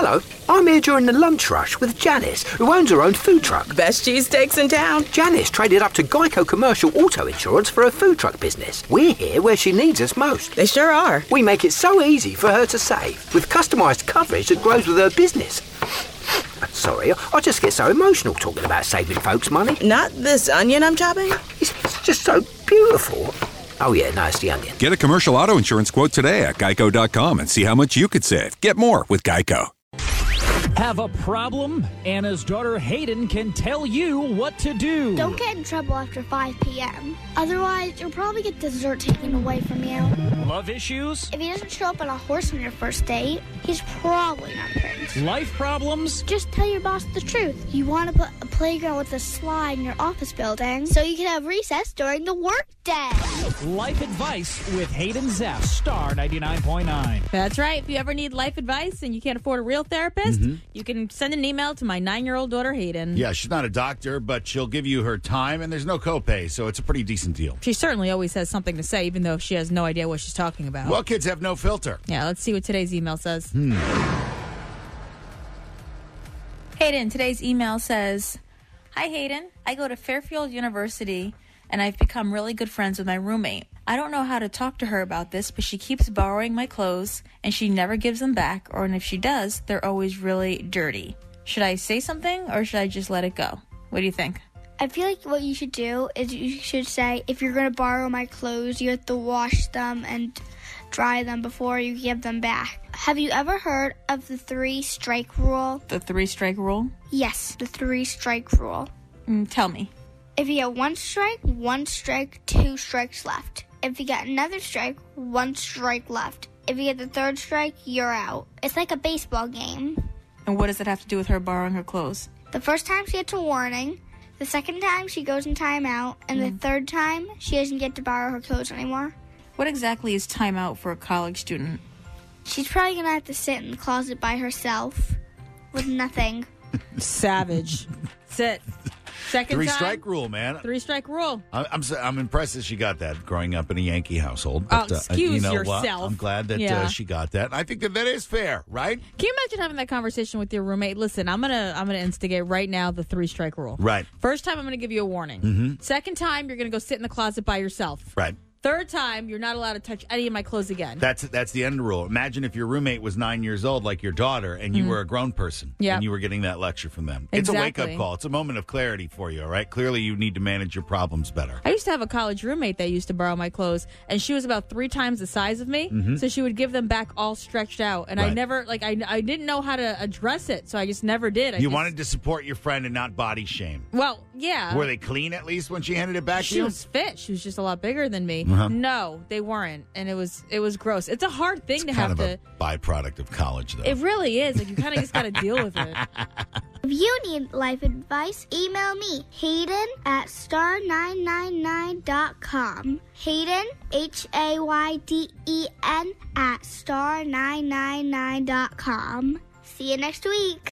Hello, I'm here during the lunch rush with Janice, who owns her own food truck. Best cheesesteaks in town. Janice traded up to Geico Commercial Auto Insurance for her food truck business. We're here where she needs us most. They sure are. We make it so easy for her to save, with customised coverage that grows with her business. Sorry, I just get so emotional talking about saving folks money. Not this onion I'm chopping. It's just so beautiful. Oh yeah, no, it's the onion. Get a commercial auto insurance quote today at geico.com and see how much you could save. Get more with Geico. Have a problem? Anna's daughter Hayden can tell you what to do. Don't get in trouble after 5 p.m. Otherwise, you'll probably get dessert taken away from you. Love issues? If he doesn't show up on a horse on your first date, he's probably not a prince. Life problems? Just tell your boss the truth. You want to put a playground with a slide in your office building so you can have recess during the workday. Life advice with Hayden Zeff, Star 99.9. That's right. If you ever need life advice and you can't afford a real therapist, you can send an email to my 9-year-old daughter, Hayden. Yeah, she's not a doctor, but she'll give you her time, and there's no copay, so it's a pretty decent deal. She certainly always has something to say, even though she has no idea what she's talking about. Well, kids have no filter. Yeah, let's see what today's email says. Hayden, today's email says, Hi, Hayden. I go to Fairfield University, and I've become really good friends with my roommate. I don't know how to talk to her about this, but she keeps borrowing my clothes, and she never gives them back, or and if she does, they're always really dirty. Should I say something, or should I just let it go? What do you think? I feel like what you should do is you should say, if you're going to borrow my clothes, you have to wash them and dry them before you give them back. Have you ever heard of the 3-strike rule? The 3-strike rule? Yes, the 3-strike rule. Tell me. If you get 1 strike, 2 strikes left. If you get another strike, 1 strike left. If you get the 3rd strike, you're out. It's like a baseball game. And what does it have to do with her borrowing her clothes? The first time she gets a warning, the second time she goes in timeout, and the 3rd time she doesn't get to borrow her clothes anymore. What exactly is timeout for a college student? She's probably going to have to sit in the closet by herself with nothing. Savage. Sit. Second 3-strike rule, man. 3-strike rule. I'm impressed that she got that growing up in a Yankee household. Oh, But, excuse yourself. Well, I'm glad that she got that. I think that is fair, right? Can you imagine having that conversation with your roommate? Listen, I'm gonna instigate right now the 3-strike rule. Right. First time, I'm gonna give you a warning. Second time, you're gonna go sit in the closet by yourself. Right. Third time, you're not allowed to touch any of my clothes again. That's the end rule. Imagine if your roommate was 9 years old, like your daughter, and you were a grown person, Yep. and you were getting that lecture from them. Exactly. It's a wake-up call. It's a moment of clarity for you, all right? Clearly, you need to manage your problems better. I used to have a college roommate that used to borrow my clothes, and she was about 3 times the size of me, so she would give them back all stretched out. And I Right. never, I didn't know how to address it, so I just never did. You wanted to support your friend and not body shame. Well, yeah. Were they clean at least when she handed it back to She you? was fit. She was just a lot bigger than me. No, they weren't, and it was gross. It's a hard thing to kind have of to. a byproduct of college, though. It really is. Like you kind of just got to deal with it. If you need life advice, email me, Hayden at star999.com. Hayden, Hayden at star999.com. See you next week.